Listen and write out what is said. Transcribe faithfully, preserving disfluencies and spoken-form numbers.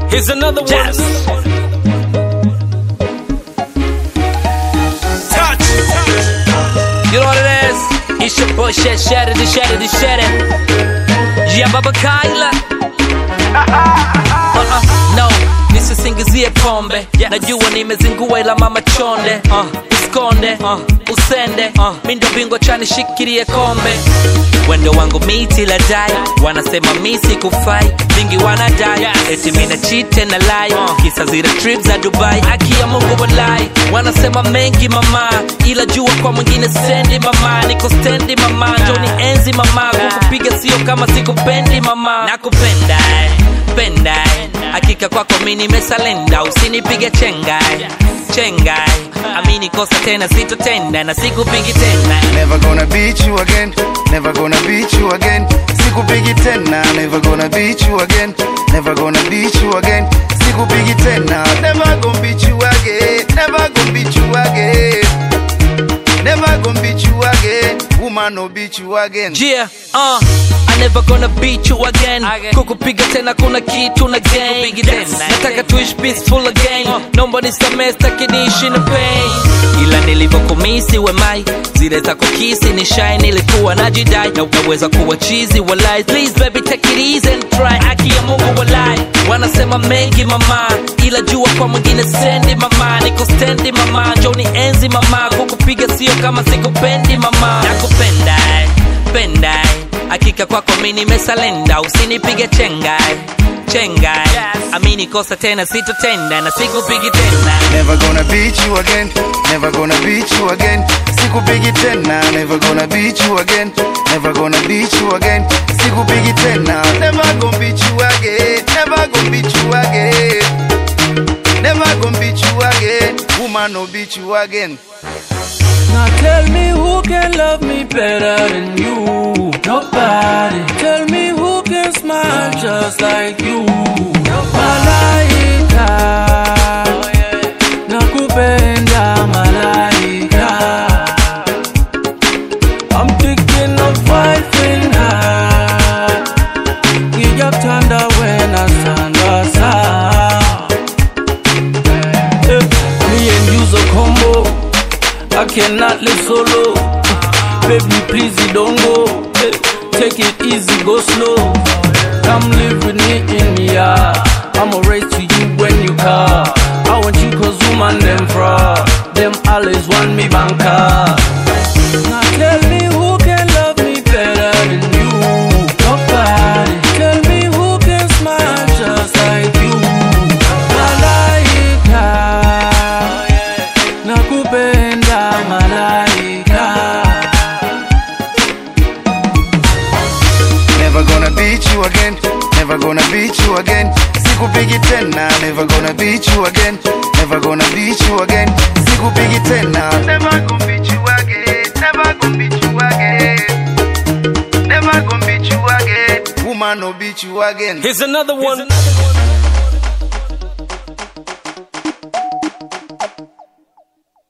Here's another one. Yes. Touch. You know what it is? It's your boy Shed Shed it, Shed it, Shed it. Yeah, Baba Kyla. Uh-uh, no, nisisingizie pombe. Yes. Najua nimezingua ila mama chonde. uh, Uskonde, uh, usende, uh, mindo bingo chani shikirie kombe. Wendo wangu miti la dai, wanasema misi kufai, vingi wanadai, yes. Eti mina cheat and lie, uh. Kisa zile trips za Dubai, aki ya Mungu walai. Wanasema mengi mama, ila jua kwa mwingine sendi mama. Niko stendi mama, Johnny enzi mama. Kukupiga sio kama sikupendi mama. Nakupenda, penda, hakika kwako mimi nimesalenda. Usinipige chengai, chengai, amini kosa tena sitotenda na sikupigi tena. Never gonna beat you again, never gonna beat you again. Sikupigi tena, never gonna beat you again, never gonna beat you again. Sikupigi tena, never gonna beat you again, never gonna beat you again, never gonna beat you again. Woman no beat you again. Yeah, uh, I never gonna beat you again. Kukupiga tena kuna kitu na game. Yes. Nataka tuishi peaceful again. uh. Nomba nisamee staki niishi na pain. Ila nilivyokumisi wemai, zile za kukisi ni shy nilikuwa najidai. Na unaweza kuwa cheesy walai. Please baby take it easy and try. Aki ya Mungu walai. Wanasema mengi mama, ila jua kwa mwingine sendi mama. Niko stendi mama, Johnny enzi mama. Kukupiga sio kama sikupendi mama. Nakupenda, penda, hakika kwako mimi nimesalenda. Usinipige chengai, chengai, yes. Amini kosa tena sitotenda na sikupigi tena. Never gonna beat you again, never gonna beat you again. Sikupigi tena, never gonna beat you again, never gonna beat you again. Sikupigi tena, never gonna beat you again, never gonna beat you again, never gonna beat you again. Woman no beat you again. Now tell me who can love me better than you? Nobody. Tell me who can smile just like you? Malaika, nakupenda malaika. I'm thinking of wifing her. Kija tanda wena sanda sa. Me and you's a combo. I cannot live solo. Baby, please you don't go. Take it easy, go slow. Come live with me in the yard. I'ma race to you when you call. I want you cause woman them fraud. Them always want me banker. Now tell me who can love me better than you? Nobody. Tell me who can smile just like you? Malaika, nakupenda malaika. Never gonna beat you again, never gonna beat you again. Sikupigi tena, never gonna beat you again, never gonna beat you again. Sikupigi tena, never gonna beat you again, never gonna beat you again, never gonna beat you again. Woman no beat you again. Here's another one. Here's another one.